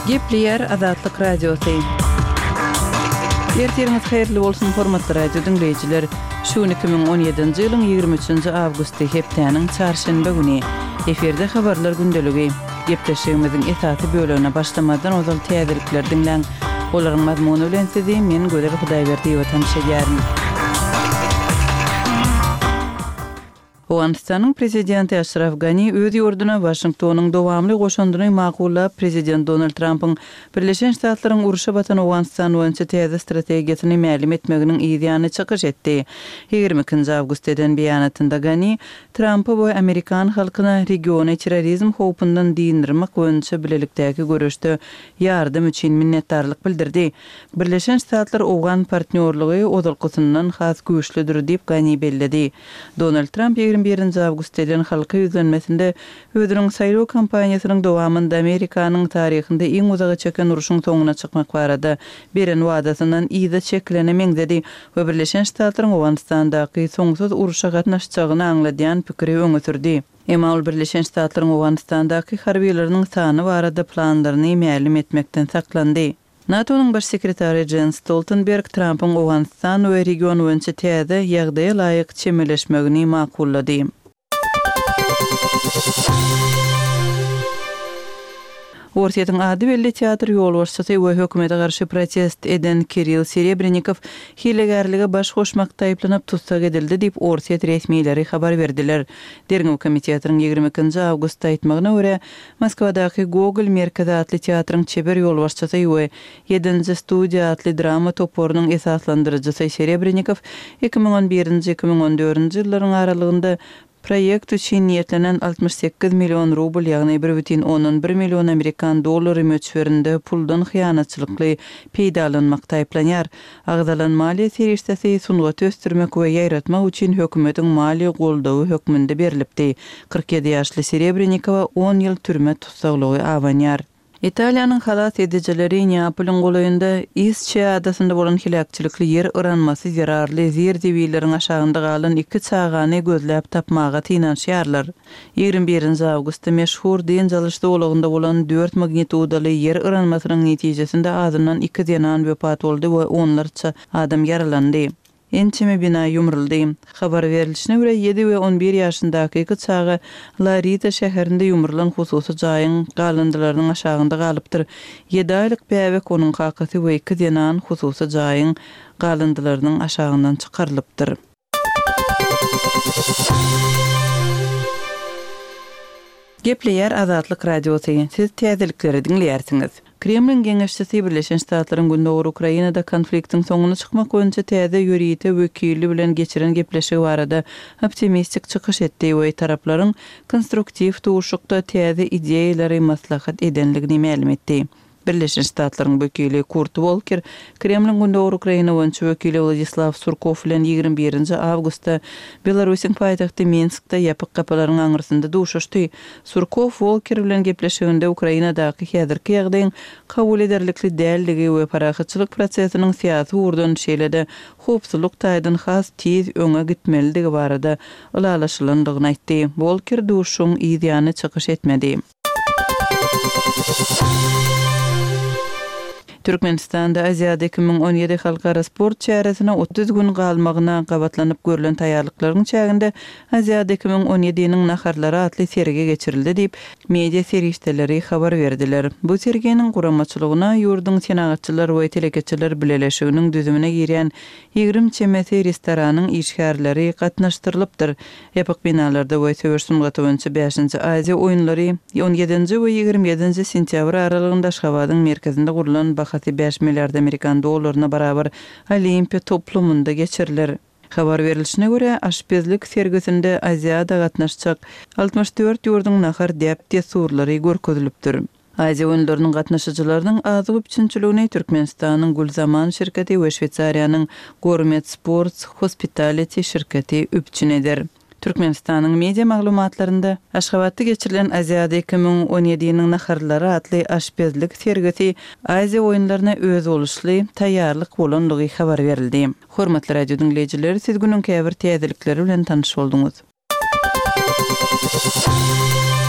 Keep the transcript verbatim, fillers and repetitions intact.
Gepleyer Azatlyk Radiosu. Ertiriniz hayırlı bolsun hormatly radio dinleyijiler. Şu iki bin on ýedinji ýylyň ýygrimi üçinji awgusty hepdeniň çarşamba güni eferde habarlar gündeligi. Gepleşigimiziň esaty bölügine başlamadan ozal täzelikler dinleň. Olaryň mazmuny bilen sizi men Göler Hudaýberdi we tanışýaryn. Awganistanyň prezidenti Ashraf Ghani öz ýurduna Washingtonyň dowamly goşandyny maqullap prezident Donald Trump'yň Birleşen Ştatlaryň uruşa batan Awganistan boýunça täze strategiýasyny ma'lum etmeginiň ýygyny çykyş etdi. ýygrimi ikinji awgustdan beýanatynda Ghani Trump'a we Amerikan halkyna regiony terrorizm howpyndan diýindirmek boýunça bilelikdäki görüşde ýardym üçin minnetdarlyk bildirdi. Birleşen Ştatlar Awgan partnerligi odalkysyndan has güýçlidir diýip Ghani belledi. Donald Trump ýygrimi birinji awgustdan halka ýüzlenmesinde özüniň saýlaw kampaniýasynyň dowamynda Amerikanyň taryhynda iň uzagy çeken uruşyň soňuna çykmak barada beren wadasynyň ýa-da çeklenemeň dedi we Birleşen Ştatlaryň Awganistandaky soňsuz uruşa gatnaşjagyny aňladýan pikiri öňe sürdi. Emma ol Birleşen Ştatlaryň Awganistandaky harbiýetleriniň sany barada planlaryny ma'lum etmekden saklandy. NATO'nun baş sekretary Jens Stoltenberg Trump'ın Awganistan we region boýunça täze ýagdaýa laýyk çemeleşmegini maqullady. Orsiýetiň ady belli teatr ýolbaşçysy we hökümete garşy protest eden Kirill Serebrennikov hilegerlige baş goşmakda aýplanyp tutsak edildi diýip Orsiýet resmiýetleri habar berdiler. Derňew komitetiň ýygrimi ikinji awgustda aýtmagyna görä, Moskwadaky Gogol merkezi atly teatrın çeber ýolbaşçysy we ýedinji studiýa atly drama toporunyň esaslandyrjysy Serebrennikov iki bin on birinji iki bin on dördünji ýyllaryň aralygynda proýekt üçin niýetlenen altmış sekiz million rubl ýagny bir бүтүн onuň bir million Amerikan dollary möçberinde puldan hyýanatçylykly peýdalanmakda aýplanýar. Agdalan maliýe serişdesi sungat östürmek we ýaýratmak üçin hökümetiň maliýe goldawy hökmünde berilipdi. kırk ýedi ýaşly Serebrennikova on ýyl türme tutsaklygy awanýar. Italiýanyň halat edijileri Neapolyň goýunda İsçe adasynda bolan hilakçylykly ýer öranmasy zararly zerdiwileriň aşagynda galan iki çağany gözläp tapmaga tynanşýarlar. ýygrimi birinji awgustda meşhur diýen jalışda olagynda bolan dört magnitudaly ýer öranmasynyň netijesinde azyndan iki ýanan wepat boldy we onlarça adam yaralandy. Ençeme bina ýumruldy. Habar berilişine görä ýedi we on bir ýaşyndaky iki çağa Larita şäherinde ýumrulan hususy jaýyň galandylarynyň aşagynda galypdyr. ýedi aýlyk bäbek onuň kakasy we iki ýanan hususy jaýyň galandylarynyň aşagyndan çykarylypdyr. Gepleyer Azatlyk Radiosu. Siz täzelikleri dinleýärsiňiz. Kremlin geňeşçisi Birleşen Ştatlaryň gündäki Ukrainada konfliktiň soňuna çykmak boýunça täze ýürüýte wekili bilen geçiren gepleşigi barada optimistik çykyş etdi we taraplaryň konstruktiw tuşukda täze ideýalary maslahat edenligini ma'lum etdi. Birleşen Ştatlaryň wekili Kurt Volker, Kremlin gündäki Ukraina boýunça wekili Vladislav Surkov bilen ýygrimi birinji awgustda Belarusyň paýtagty Minskde ýapyk kapalaryň aňyrsynda duşuşdy. Surkov Volker bilen gepleşiginde Ukrainadaky häzirki ýagdaýyň kabul ederlikli dälligi we parahatçylyk prosesiniň syýasy urdanşylygynda howpsuzlyk taýdan has tez öňe gitmeligi barada ulalaşylandygyny aýtdy. Volker duşuň ýygyny çykyş etmedi. Türkmenistanda Aziýada iki bin on ýedi halkara sport çäresine otuz gün galmagyna gabatlanyp görülen taýýarlyklaryň çäginde Aziýada iki bin on ýediň naharlary atly serge geçirildi diýip media serişdeleri habar berdiler. Bu sergeniň guramaçylygyna ýurdun senagatçylar we telekeçiler bileleşiginiň düzümine girýän ýygrimi çemeti restoranyň işgärleri gatnaşdyrylypdyr. Ýapyk binalarda we söwürsün gatawynça beşinji Aziýa oýunlary on ýedinji we ýygrimi ýedinji sentýabr aralygynda Aşgabatyň merkezinde gurulan beş milliard Amerikan dollaryna barabar Olimpiya toplumunda geçirilir. Habar berilişine görä aşpezlik sergisinde Aziýada gatnaşjak altmış dört ýurdun nahar diýip tesurlary görkezilipdir. Aziýa oýunlarynyň gatnaşyjylarynyň azyk üçinçiligini Türkmenistanyň Gulzaman şirketi we Şwetsariýanyň Gourmet Sports Hospitality şirketi üpçün eder. Türkmenistanyň media maglumatlarynda Aşgabatda geçirilen Aziýada iki bin on ýediň naharlary atly aşpezlik sergisi Aziýa oýunlaryna öz boluşly taýýarlyk bolanlygy habar berildi. Hormatly radio dinleýijiler, siz günüň käbir täzelikleri bilen tanyş bolduňuz.